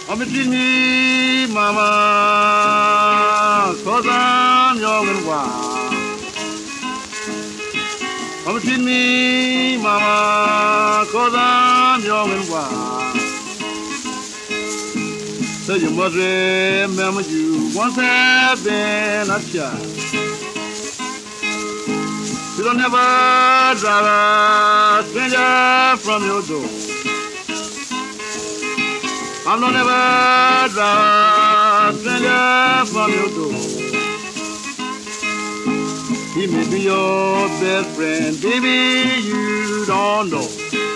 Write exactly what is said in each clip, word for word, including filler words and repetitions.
Come and treat me, mama, cause I'm young and wild. Come and treat me, mama, cause I'm young and wild. So you must remember you once have been a child. You don't never drive a stranger from your door. I don't ever drive a stranger from your door. He may be your best friend, baby, you don't know.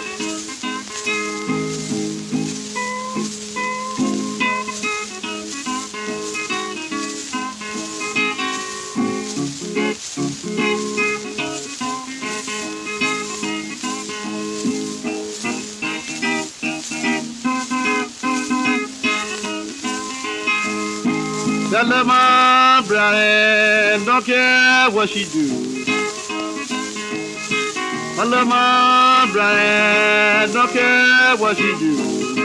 That love my brownie, don't care what she do. I love my brownie, don't care what she do.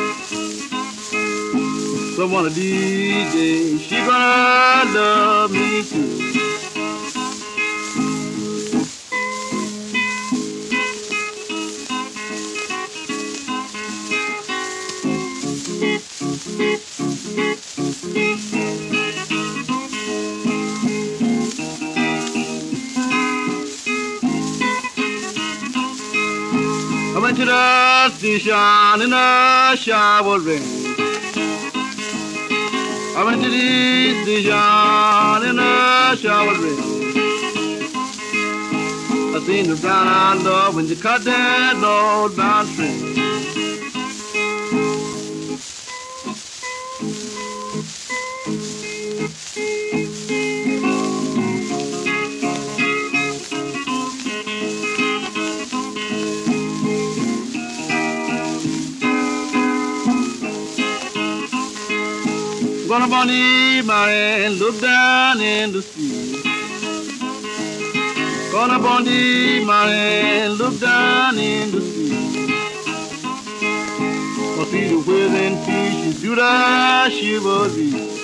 So one of these days, she gonna love me too. I went to the station in a shower rain. I went to the station in a shower rain. I seen the brown-eyed love when you cut that low-bound train. Gonna bunny my and look down in the sea. Gonna bunny my and look down in the sea. Gonna see the whizzing fish and do the shiver.